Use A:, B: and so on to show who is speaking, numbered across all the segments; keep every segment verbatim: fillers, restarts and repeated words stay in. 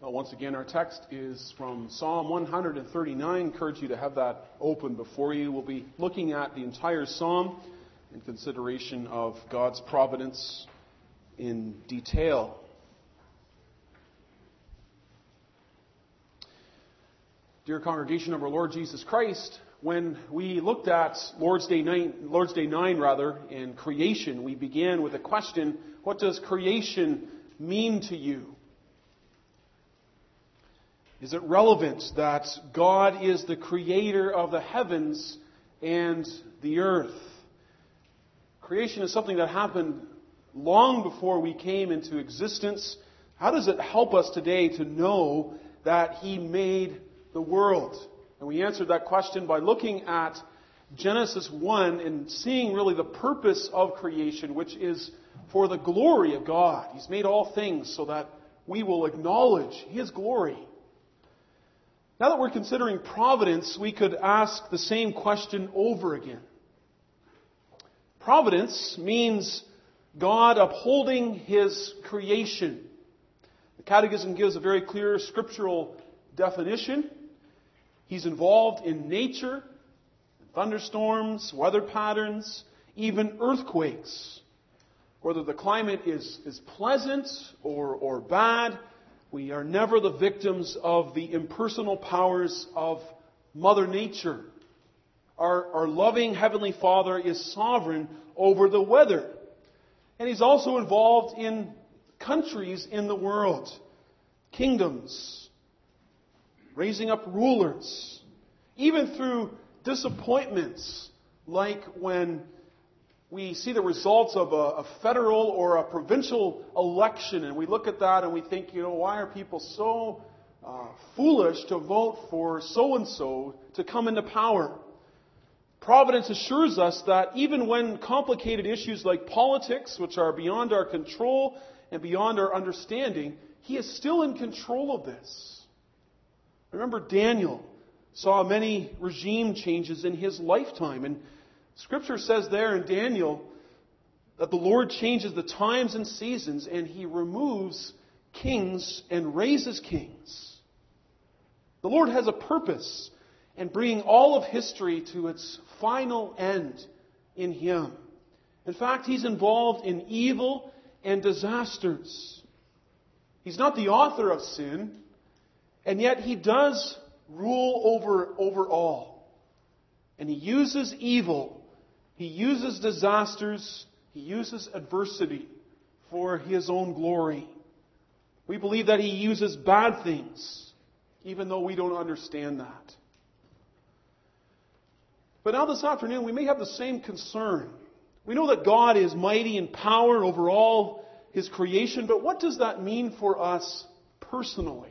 A: Uh, once again, our text is from Psalm one thirty-nine. I encourage you to have that open before you. We'll be looking at the entire psalm in consideration of God's providence in detail. Dear congregation of our Lord Jesus Christ, when we looked at Lord's Day nine, Lord's Day nine rather, in creation, we began with a question: what does creation mean to you? Is it relevant that God is the creator of the heavens and the earth? Creation is something that happened long before we came into existence. How does it help us today to know that He made the world? And we answered that question by looking at Genesis one and seeing really the purpose of creation, which is for the glory of God. He's made all things so that we will acknowledge His glory. Now that we're considering providence, we could ask the same question over again. Providence means God upholding His creation. The Catechism gives a very clear scriptural definition. He's involved in nature, thunderstorms, weather patterns, even earthquakes. Whether the climate is, is pleasant or, or bad, we are never the victims of the impersonal powers of Mother Nature. Our, our loving Heavenly Father is sovereign over the weather. And He's also involved in countries in the world, kingdoms, raising up rulers, even through disappointments, like when we see the results of a, a federal or a provincial election, and we look at that and we think, you know, why are people so uh, foolish to vote for so-and-so to come into power? Providence assures us that even when complicated issues like politics, which are beyond our control and beyond our understanding, He is still in control of this. Remember, Daniel saw many regime changes in his lifetime, and Scripture says there in Daniel that the Lord changes the times and seasons, and He removes kings and raises kings. The Lord has a purpose in bringing all of history to its final end in Him. In fact, He's involved in evil and disasters. He's not the author of sin, and yet He does rule over, over all. And He uses evil, He uses disasters, He uses adversity for His own glory. We believe that He uses bad things, even though we don't understand that. But now this afternoon, we may have the same concern. We know that God is mighty in power over all His creation, but what does that mean for us personally?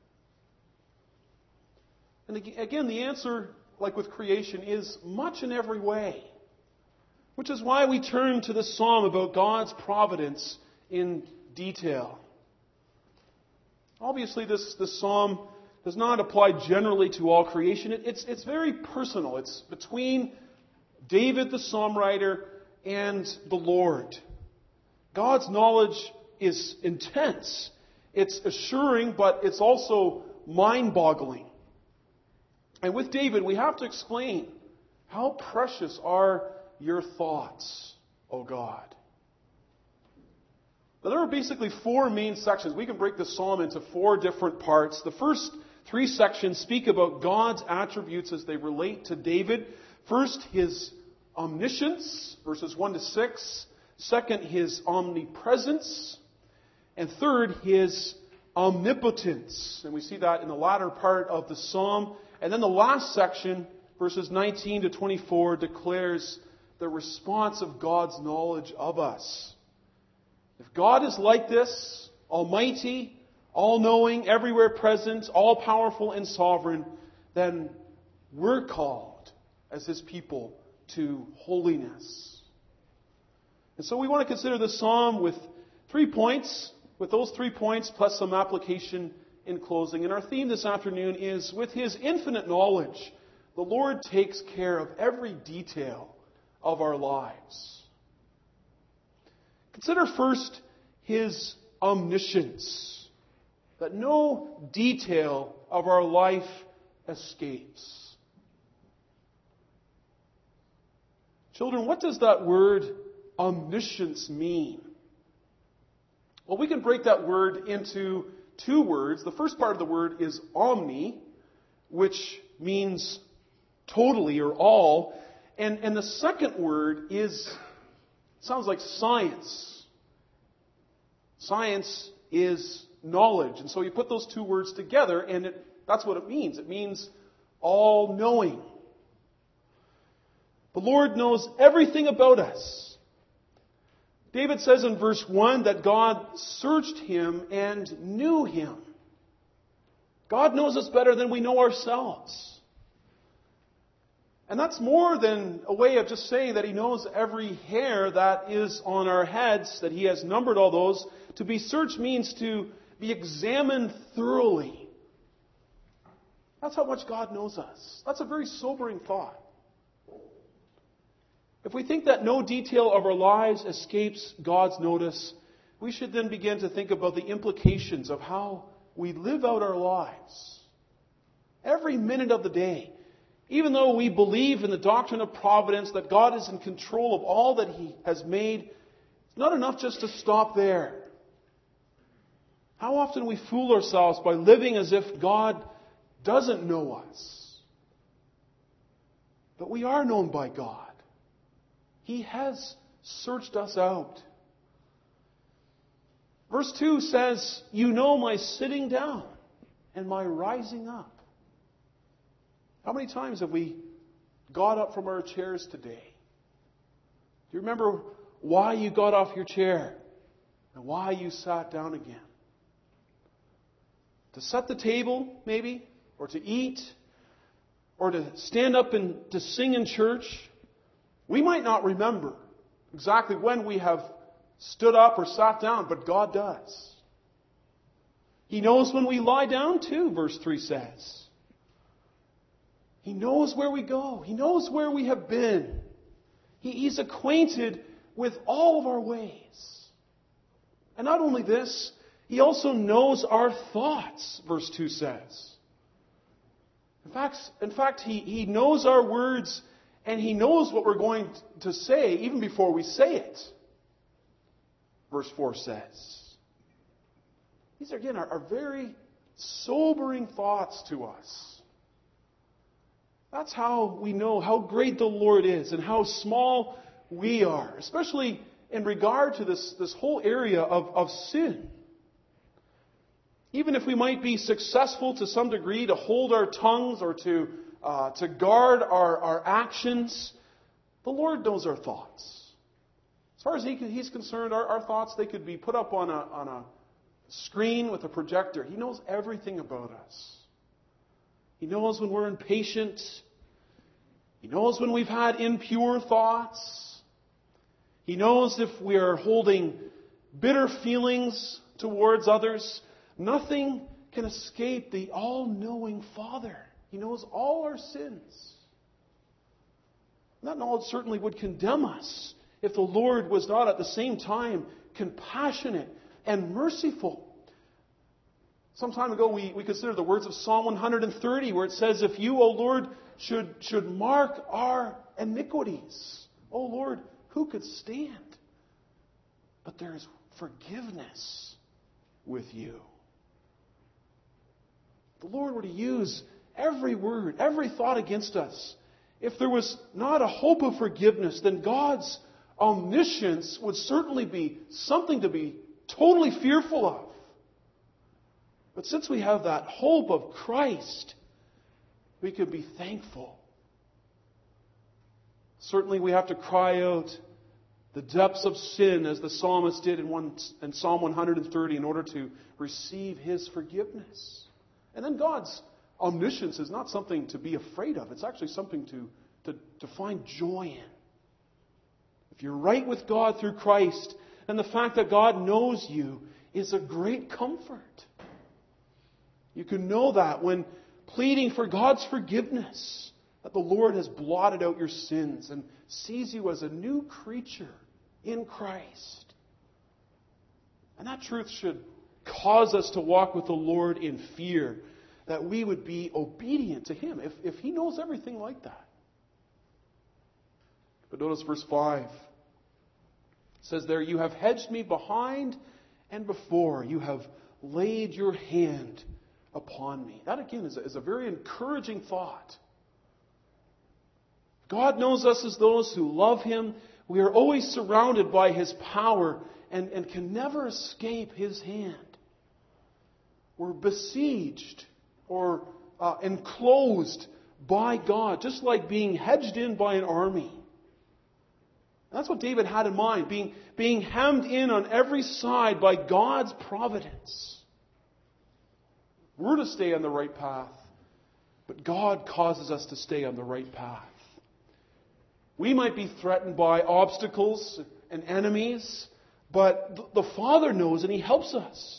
A: And again, the answer, like with creation, is much in every way. Which is why we turn to this psalm about God's providence in detail. Obviously, this, this psalm does not apply generally to all creation. It, it's, it's very personal. It's between David, the psalm writer, and the Lord. God's knowledge is intense. It's assuring, but it's also mind-boggling. And with David, we have to explain, how precious are your thoughts, O God. Now, there are basically four main sections. We can break the psalm into four different parts. The first three sections speak about God's attributes as they relate to David. First, His omniscience, verses one to six. Second, His omnipresence. And third, His omnipotence. And we see that in the latter part of the psalm. And then the last section, verses nineteen to twenty-four, declares the response of God's knowledge of us. If God is like this, almighty, all-knowing, everywhere present, all-powerful and sovereign, then we're called as His people to holiness. And so we want to consider this psalm with three points, with those three points plus some application in closing. And our theme this afternoon is, with His infinite knowledge, the Lord takes care of every detail of our lives. Consider first His omniscience. that no detail of our life escapes. Children, what does that word omniscience mean? Well, we can break that word into two words. The first part of the word is omni, which means totally or all. And, and the second word is, sounds like science. Science is knowledge. And so you put those two words together, and it, that's what it means. It means all-knowing. The Lord knows everything about us. David says in verse one that God searched him and knew him. God knows us better than we know ourselves. And that's more than a way of just saying that He knows every hair that is on our heads, that He has numbered all those. To be searched means to be examined thoroughly. That's how much God knows us. That's a very sobering thought. If we think that no detail of our lives escapes God's notice, we should then begin to think about the implications of how we live out our lives. Every minute of the day. Even though we believe in the doctrine of providence, that God is in control of all that He has made, it's not enough just to stop there. How often we fool ourselves by living as if God doesn't know us. But we are known by God. He has searched us out. Verse two says, "You know my sitting down and my rising up." How many times have we got up from our chairs today? Do you remember why you got off your chair and why you sat down again? To set the table, maybe, or to eat, or to stand up and to sing in church. We might not remember exactly when we have stood up or sat down, but God does. He knows when we lie down too, verse three says. He knows where we go. He knows where we have been. He, he's acquainted with all of our ways. And not only this, He also knows our thoughts, verse two says. In fact, in fact he, he knows our words, and He knows what we're going to say even before we say it. Verse four says. These, are, again, are, are very sobering thoughts to us. That's how we know how great the Lord is and how small we are, especially in regard to this, this whole area of, of sin. Even if we might be successful to some degree to hold our tongues or to, uh, to guard our, our actions, the Lord knows our thoughts. As far as he, He's concerned, our, our thoughts, they could be put up on a, on a screen with a projector. He knows everything about us. He knows when we're impatient. He knows when we've had impure thoughts. He knows if we are holding bitter feelings towards others. Nothing can escape the all-knowing Father. He knows all our sins. That knowledge certainly would condemn us if the Lord was not at the same time compassionate and merciful. Some time ago, we, we considered the words of Psalm one thirty, where it says, "If you, O Lord, should, should mark our iniquities, O Lord, who could stand? But there is forgiveness with you." The Lord were to use every word, every thought against us. If there was not a hope of forgiveness, then God's omniscience would certainly be something to be totally fearful of. But since we have that hope of Christ, we can be thankful. Certainly we have to cry out the depths of sin as the psalmist did in, one, in Psalm one thirty in order to receive His forgiveness. And then God's omniscience is not something to be afraid of. It's actually something to, to, to find joy in. If you're right with God through Christ, then the fact that God knows you is a great comfort. You can know that when pleading for God's forgiveness, that the Lord has blotted out your sins and sees you as a new creature in Christ. And that truth should cause us to walk with the Lord in fear, that we would be obedient to Him, if, if He knows everything like that. But notice verse five. It says there, you have hedged me behind and before. You have laid your hand upon me. That again is a, is a very encouraging thought. God knows us as those who love Him. We are always surrounded by His power and, and can never escape His hand. We're besieged or uh, enclosed by God, just like being hedged in by an army. That's what David had in mind, being, being hemmed in on every side by God's providence. We're to stay on the right path, but God causes us to stay on the right path. We might be threatened by obstacles and enemies, but the Father knows and He helps us.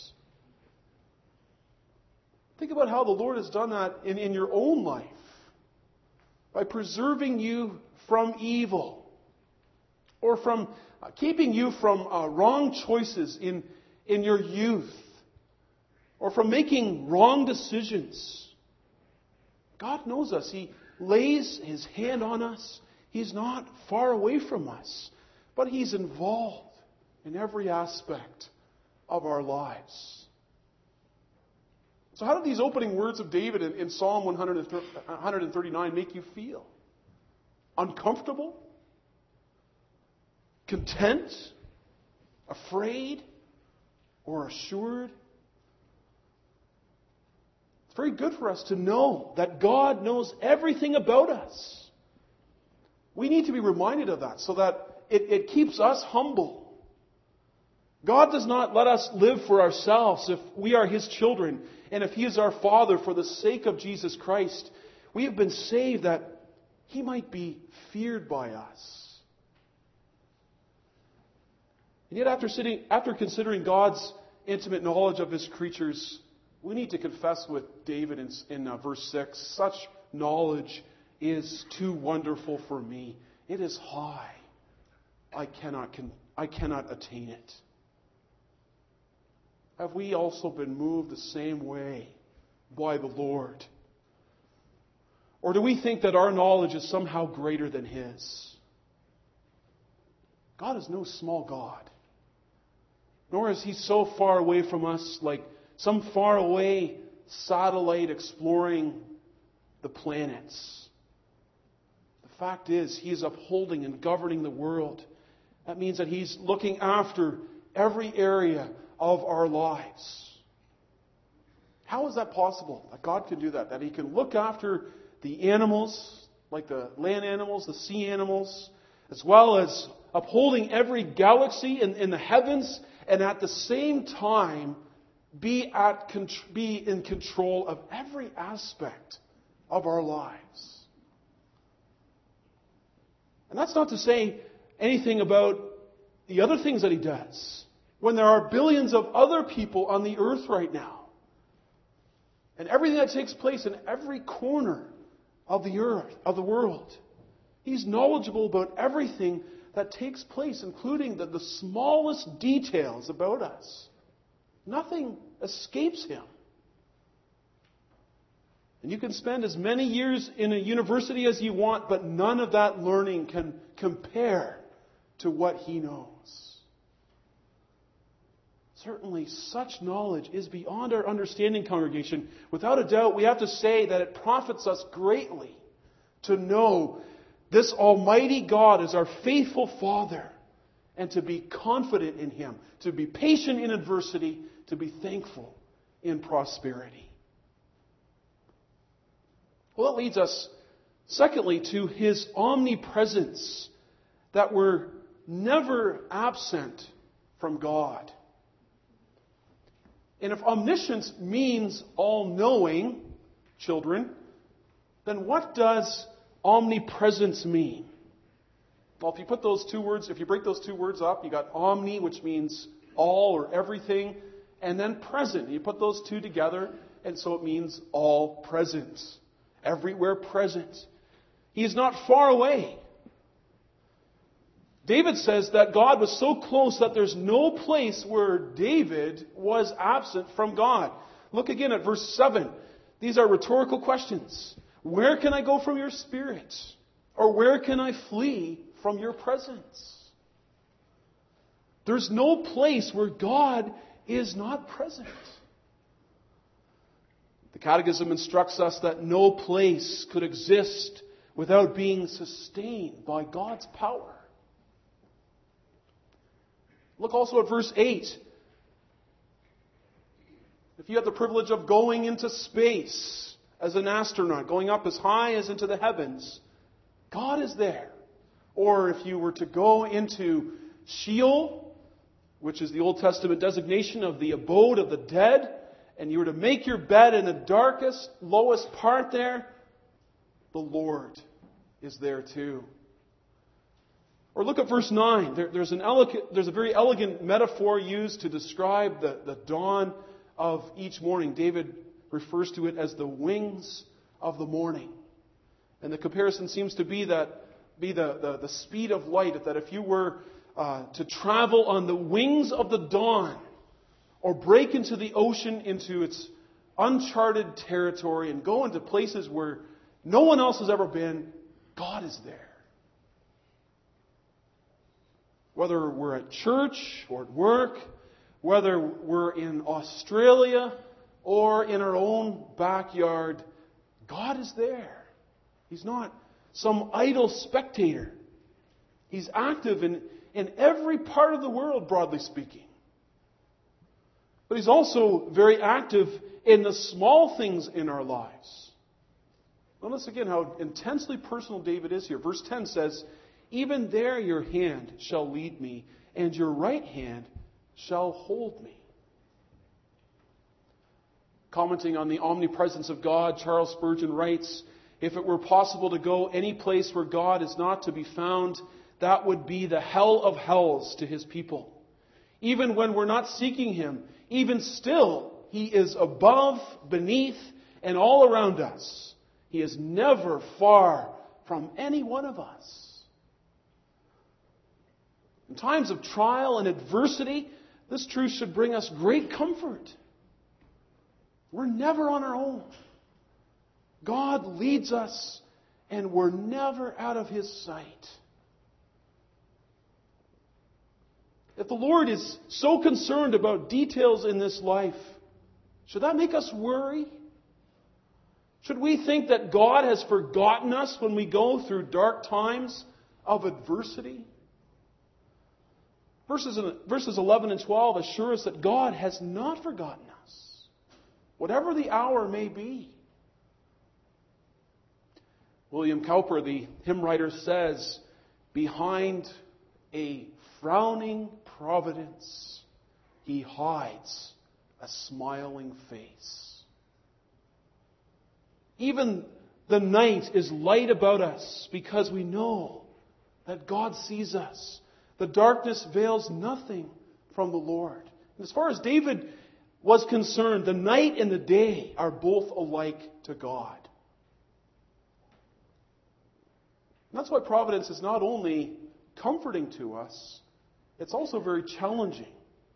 A: Think about how the Lord has done that in, in your own life, by preserving you from evil, or from uh, keeping you from uh, wrong choices in, in your youth, or from making wrong decisions. God knows us. He lays His hand on us. He's not far away from us, but He's involved in every aspect of our lives. So how did these opening words of David in, in Psalm one thirty-nine make you feel? Uncomfortable? Content? Afraid? Or assured? It's very good for us to know that God knows everything about us. We need to be reminded of that so that it, it keeps us humble. God does not let us live for ourselves if we are His children and if He is our Father for the sake of Jesus Christ. We have been saved that He might be feared by us. And yet after, sitting, after considering God's intimate knowledge of His creatures, we need to confess with David in, in uh, verse six, such knowledge is too wonderful for me. It is high. I cannot, I cannot attain it. Have we also been moved the same way by the Lord? Or do we think that our knowledge is somehow greater than His? God is no small God. Nor is He so far away from us like some faraway satellite exploring the planets. The fact is, He is upholding and governing the world. That means that He's looking after every area of our lives. How is that possible? That God can do that? That He can look after the animals, like the land animals, the sea animals, as well as upholding every galaxy in, in the heavens, and at the same time be, at, be in control of every aspect of our lives. And that's not to say anything about the other things that He does, when there are billions of other people on the earth right now. And everything that takes place in every corner of the earth, of the world. He's knowledgeable about everything that takes place, including the, the smallest details about us. Nothing escapes Him. And you can spend as many years in a university as you want, but none of that learning can compare to what He knows. Certainly, such knowledge is beyond our understanding, congregation. Without a doubt, we have to say that it profits us greatly to know this Almighty God is our faithful Father, and to be confident in Him, to be patient in adversity, to be thankful in prosperity. Well, that leads us, secondly, to His omnipresence, that we're never absent from God. And if omniscience means all-knowing, children, then what does omnipresence mean? Well, if you put those two words, if you break those two words up, you got omni, which means all or everything, and then present. You put those two together, and so it means all present. Everywhere present. He is not far away. David says that God was so close that there's no place where David was absent from God. Look again at verse seven. These are rhetorical questions. Where can I go from your Spirit? Or where can I flee from your presence? There's no place where God is not present. The Catechism instructs us that no place could exist without being sustained by God's power. Look also at verse eight. If you had the privilege of going into space as an astronaut, going up as high as into the heavens, God is there. Or if you were to go into Sheol, which is the Old Testament designation of the abode of the dead, and you were to make your bed in the darkest, lowest part there, the Lord is there too. Or look at verse nine. There, there's, an elegant, there's a very elegant metaphor used to describe the, the dawn of each morning. David refers to it as the wings of the morning. And the comparison seems to be that be the, the, the speed of light, that if you were uh, to travel on the wings of the dawn, or break into the ocean, into its uncharted territory, and go into places where no one else has ever been, God is there. Whether we're at church or at work, whether we're in Australia or in our own backyard, God is there. He's not some idle spectator. He's active in, in every part of the world, broadly speaking. But He's also very active in the small things in our lives. Notice again how intensely personal David is here. Verse ten says, "Even there your hand shall lead me, and your right hand shall hold me." Commenting on the omnipresence of God, Charles Spurgeon writes, "If it were possible to go any place where God is not to be found, that would be the hell of hells to His people. Even when we're not seeking Him, even still, He is above, beneath, and all around us. He is never far from any one of us." In times of trial and adversity, this truth should bring us great comfort. We're never on our own. God leads us, and we're never out of His sight. If the Lord is so concerned about details in this life, should that make us worry? Should we think that God has forgotten us when we go through dark times of adversity? Verses, verses eleven and twelve assure us that God has not forgotten us, whatever the hour may be. William Cowper, the hymn writer, says, "Behind a frowning providence, He hides a smiling face." Even the night is light about us because we know that God sees us. The darkness veils nothing from the Lord. And as far as David was concerned, the night and the day are both alike to God. And that's why providence is not only comforting to us, it's also very challenging.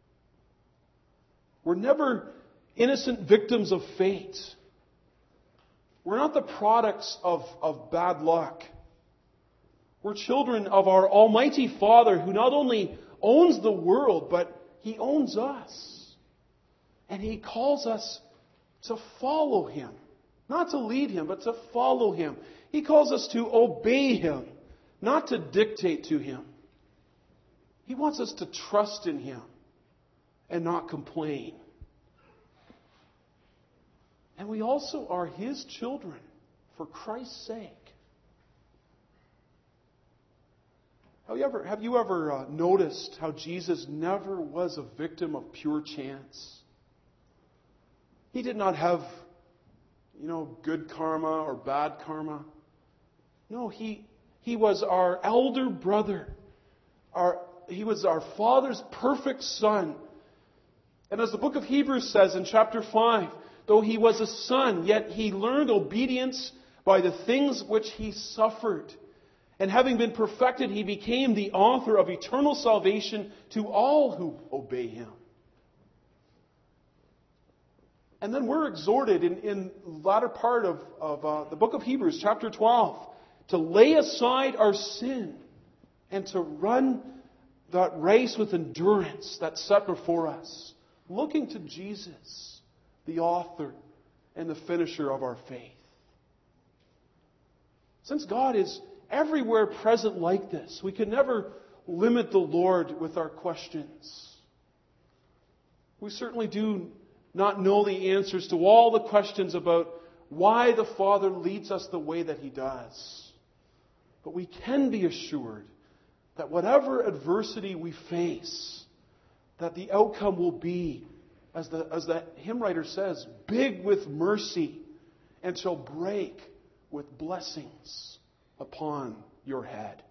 A: We're never innocent victims of fate. We're not the products of, of bad luck. We're children of our Almighty Father, who not only owns the world, but He owns us. And He calls us to follow Him. Not to lead Him, but to follow Him. He calls us to obey Him, not to dictate to Him. He wants us to trust in Him and not complain. And we also are His children for Christ's sake. Have you ever, have you ever uh, noticed how Jesus never was a victim of pure chance? He did not have, you know, good karma or bad karma. No, He, he was our elder brother. Our, he was our Father's perfect Son. And as the book of Hebrews says in chapter five, though He was a Son, yet He learned obedience by the things which He suffered. And having been perfected, he became the author of eternal salvation to all who obey him. And then we're exhorted in, in the latter part of, of uh, the book of Hebrews, chapter twelve, to lay aside our sin and to run that race with endurance that's set before us, looking to Jesus, the author and the finisher of our faith. Since God is everywhere present like this, we can never limit the Lord with our questions. We certainly do not know the answers to all the questions about why the Father leads us the way that He does. But we can be assured that whatever adversity we face, that the outcome will be, as the, as the hymn writer says, big with mercy and shall break with blessings upon your head.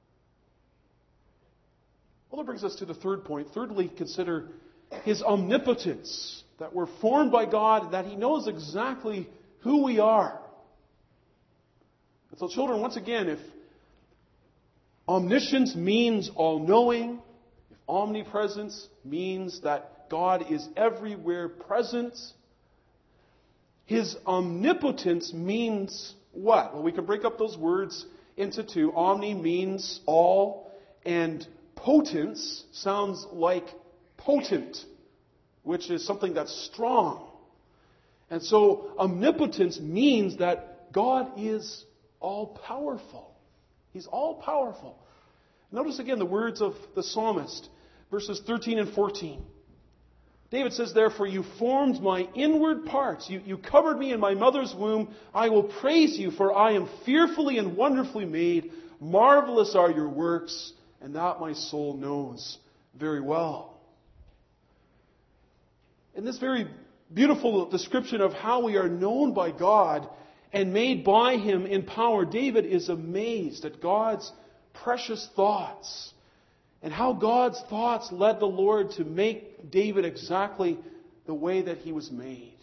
A: Well, that brings us to the third point. Thirdly, consider His omnipotence, that we're formed by God, that He knows exactly who we are. And so, children, once again, if omniscience means all-knowing, if omnipresence means that God is everywhere present, His omnipotence means what? Well, we can break up those words into two. Omni means all, and potence sounds like potent, which is something that's strong. And so omnipotence means that God is all-powerful. He's all-powerful. Notice again the words of the psalmist, verses thirteen and fourteen. David says, "Therefore you formed my inward parts. You, you covered me in my mother's womb. I will praise you, for I am fearfully and wonderfully made. Marvelous are your works, and that my soul knows very well." In this very beautiful description of how we are known by God and made by Him in power, David is amazed at God's precious thoughts and how God's thoughts led the Lord to make David exactly the way that he was made.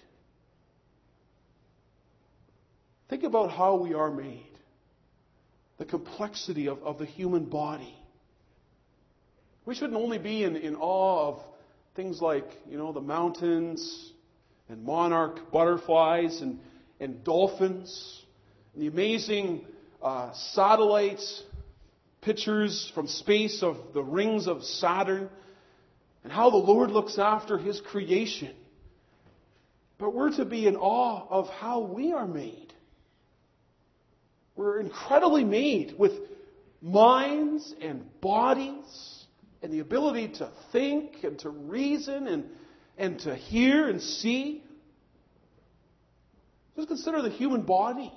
A: Think about how we are made, the complexity of, of the human body. We shouldn't only be in, in awe of things like, you know, the mountains and monarch butterflies and, and dolphins, and the amazing uh, satellites, pictures from space of the rings of Saturn, and how the Lord looks after His creation. But we're to be in awe of how we are made. We're incredibly made with minds and bodies and the ability to think and to reason and, and to hear and see. Just consider the human body.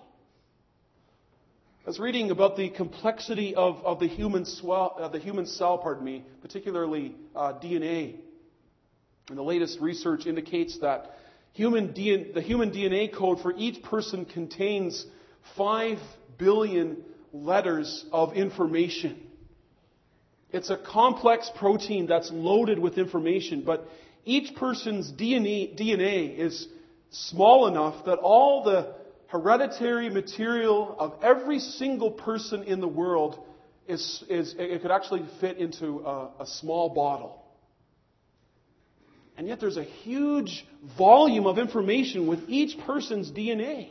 A: I was reading about the complexity of, of the human swell, uh, the human cell, pardon me, particularly uh, D N A. And the latest research indicates that human D N A, the human D N A code for each person contains five billion letters of information. It's a complex protein that's loaded with information, but each person's D N A, D N A is small enough that all the hereditary material of every single person in the world is, is it could actually fit into a, a small bottle. And yet there's a huge volume of information with each person's D N A.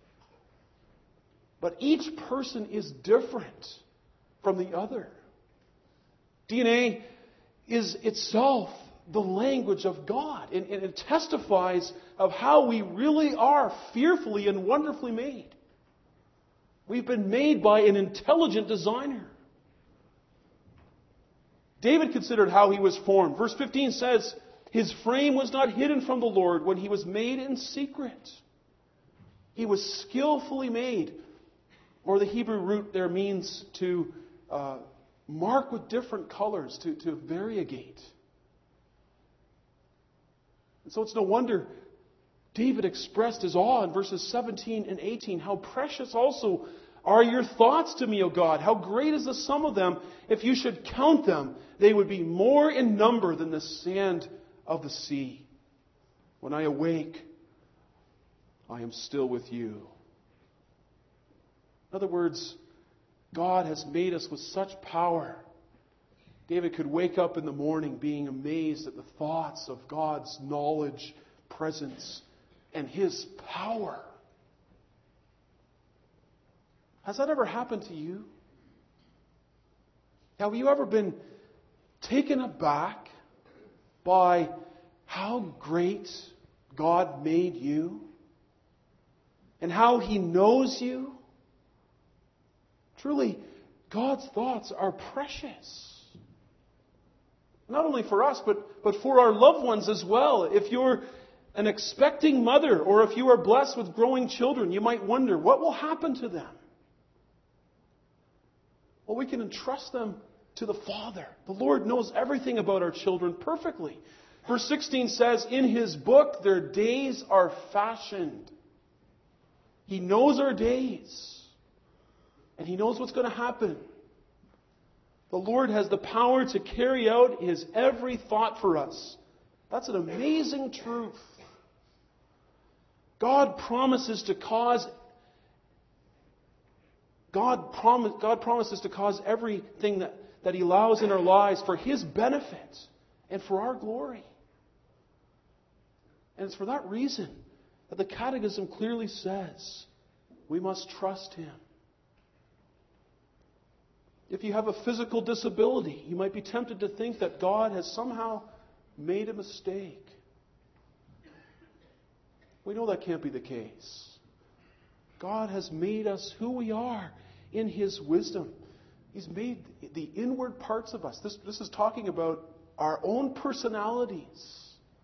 A: But each person is different from the other. D N A is itself the language of God, and, and it testifies of how we really are fearfully and wonderfully made. We've been made by an intelligent designer. David considered how he was formed. Verse fifteen says, "His frame was not hidden from the Lord when he was made in secret." He was skillfully made. Or the Hebrew root there means to uh, mark with different colors, to, to variegate. And so it's no wonder David expressed his awe in verses seventeen and eighteen. "How precious also are your thoughts to me, O God. How great is the sum of them. If you should count them, they would be more in number than the sand of the sea. When I awake, I am still with you." In other words, God has made us with such power. David could wake up in the morning being amazed at the thoughts of God's knowledge, presence, and His power. Has that ever happened to you? Have you ever been taken aback by how great God made you? And how He knows you? Truly, God's thoughts are precious. Not only for us, but, but for our loved ones as well. If you're an expecting mother, or if you are blessed with growing children, you might wonder, what will happen to them? Well, we can entrust them to the Father. The Lord knows everything about our children perfectly. Verse sixteen says, in His book their days are fashioned. He knows our days. And He knows what's going to happen. The Lord has the power to carry out His every thought for us. That's an amazing truth. God promises to cause God, promise, God promises to cause everything that, that He allows in our lives for His benefit and for our glory. And it's for that reason that the Catechism clearly says we must trust Him. If you have a physical disability, you might be tempted to think that God has somehow made a mistake. We know that can't be the case. God has made us who we are in His wisdom. He's made the inward parts of us. This, this is talking about our own personalities,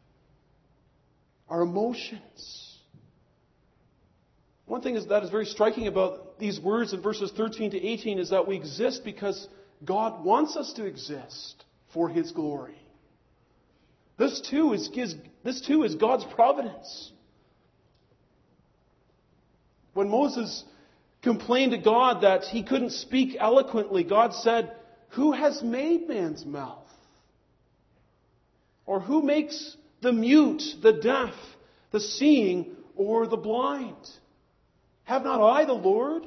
A: our emotions. One thing is that is very striking about these words in verses thirteen to eighteen is that we exist because God wants us to exist for His glory. This too is, is, this too is God's providence. When Moses complained to God that he couldn't speak eloquently, God said, "Who has made man's mouth? Or who makes the mute, the deaf, the seeing, or the blind? Have not I the Lord?"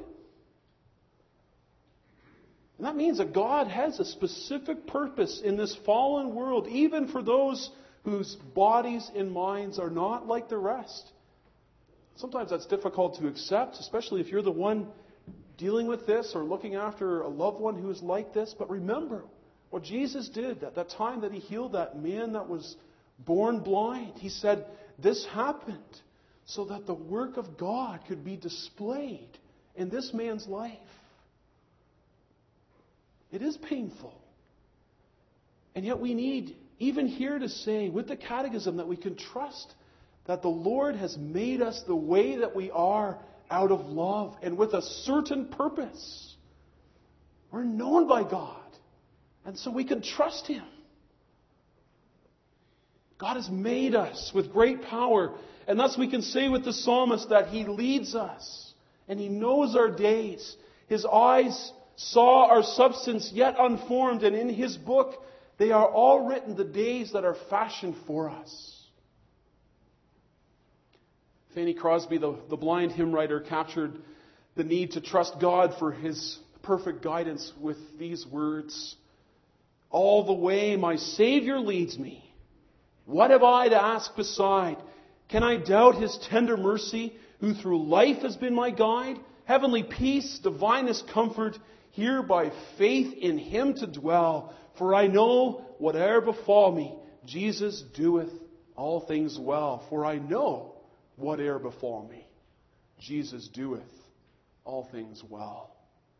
A: And that means that God has a specific purpose in this fallen world, even for those whose bodies and minds are not like the rest. Sometimes that's difficult to accept, especially if you're the one dealing with this or looking after a loved one who is like this. But remember what Jesus did at that time that He healed that man that was born blind. He said, this happened so that the work of God could be displayed in this man's life. It is painful. And yet we need, even here, to say with the Catechism that we can trust that the Lord has made us the way that we are out of love and with a certain purpose. We're known by God. And so we can trust Him. God has made us with great power. And thus we can say with the psalmist that He leads us. And He knows our days. His eyes saw our substance yet unformed. And in His book, they are all written, the days that are fashioned for us. Fanny Crosby, the, the blind hymn writer, captured the need to trust God for His perfect guidance with these words. All the way my Savior leads me. What have I to ask beside? Can I doubt His tender mercy, who through life has been my guide? Heavenly peace, divinest comfort, here by faith in Him to dwell. For I know whate'er befall me, Jesus doeth all things well. For I know whate'er befall me, Jesus doeth all things well.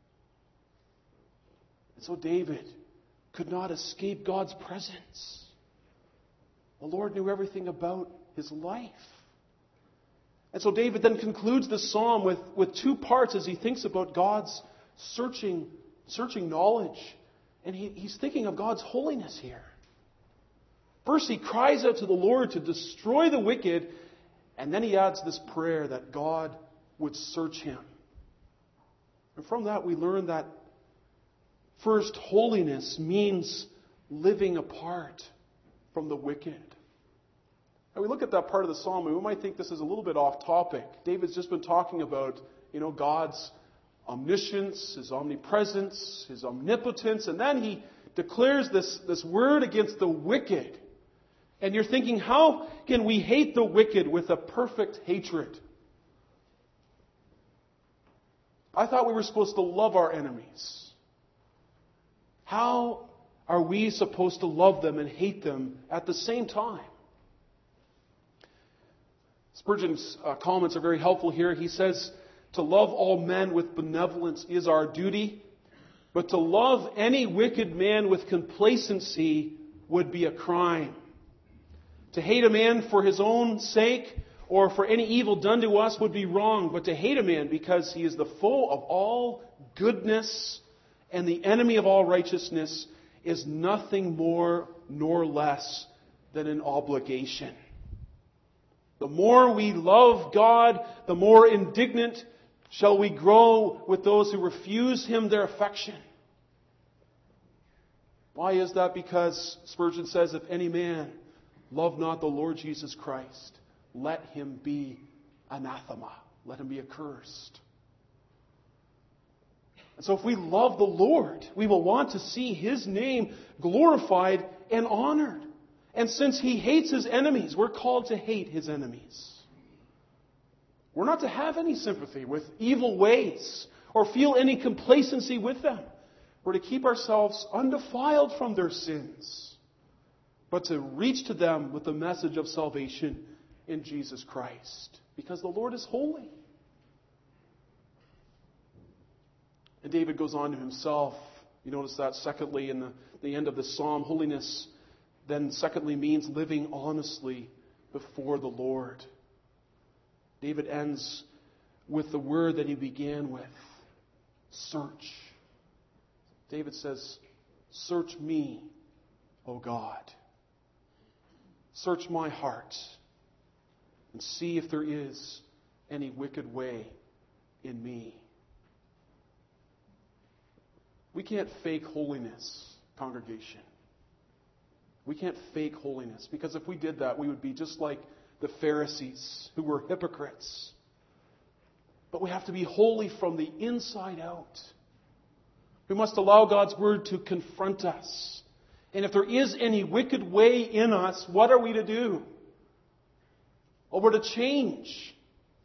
A: And so David could not escape God's presence. The Lord knew everything about his life. And so David then concludes the psalm with, with two parts as he thinks about God's searching, searching knowledge. And he, he's thinking of God's holiness here. First, he cries out to the Lord to destroy the wicked. And then he adds this prayer that God would search him. And from that we learn that first, holiness means living apart from the wicked. And we look at that part of the psalm and we might think this is a little bit off topic. David's just been talking about, you know, God's omniscience, His omnipresence, His omnipotence, and then He declares this, this word against the wicked. And you're thinking, how can we hate the wicked with a perfect hatred? I thought we were supposed to love our enemies. How are we supposed to love them and hate them at the same time? Spurgeon's uh, comments are very helpful here. He says, to love all men with benevolence is our duty, but to love any wicked man with complacency would be a crime. To hate a man for his own sake or for any evil done to us would be wrong, but to hate a man because he is the foe of all goodness and the enemy of all righteousness is nothing more nor less than an obligation. The more we love God, the more indignant shall we grow with those who refuse Him their affection. Why is that? Because Spurgeon says, if any man love not the Lord Jesus Christ, let him be anathema. Let him be accursed. And so if we love the Lord, we will want to see His name glorified and honored. And since He hates His enemies, we're called to hate His enemies. We're not to have any sympathy with evil ways or feel any complacency with them. We're to keep ourselves undefiled from their sins, but to reach to them with the message of salvation in Jesus Christ, because the Lord is holy. And David goes on to himself. You notice that secondly in the, the end of the psalm, holiness then secondly means living honestly before the Lord. David ends with the word that he began with, search. David says, search me, O God. Search my heart and see if there is any wicked way in me. We can't fake holiness, congregation. We can't fake holiness, because if we did that, we would be just like the Pharisees, who were hypocrites. But we have to be holy from the inside out. We must allow God's Word to confront us. And if there is any wicked way in us, what are we to do? Well, we're to change.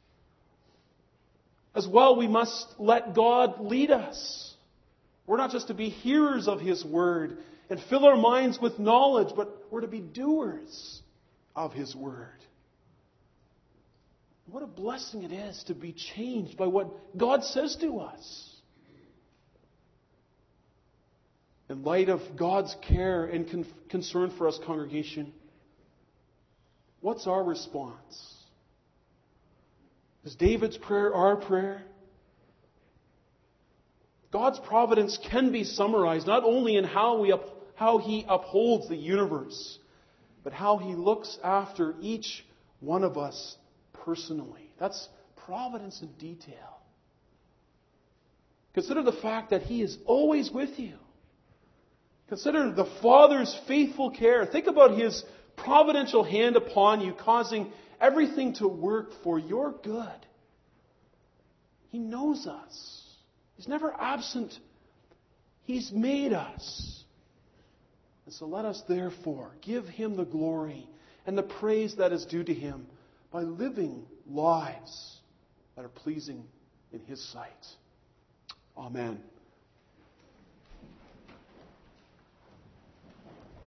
A: As well, we must let God lead us. We're not just to be hearers of His Word and fill our minds with knowledge, but we're to be doers of His Word. What a blessing it is to be changed by what God says to us. In light of God's care and con- concern for us, congregation, what's our response? Is David's prayer our prayer? God's providence can be summarized not only in how we up, how He upholds the universe, but how He looks after each one of us personally. That's providence in detail. Consider the fact that He is always with you. Consider the Father's faithful care. Think about His providential hand upon you, causing everything to work for your good. He knows us. He's never absent. He's made us. And so let us therefore give Him the glory and the praise that is due to Him by living lives that are pleasing in His sight. Amen.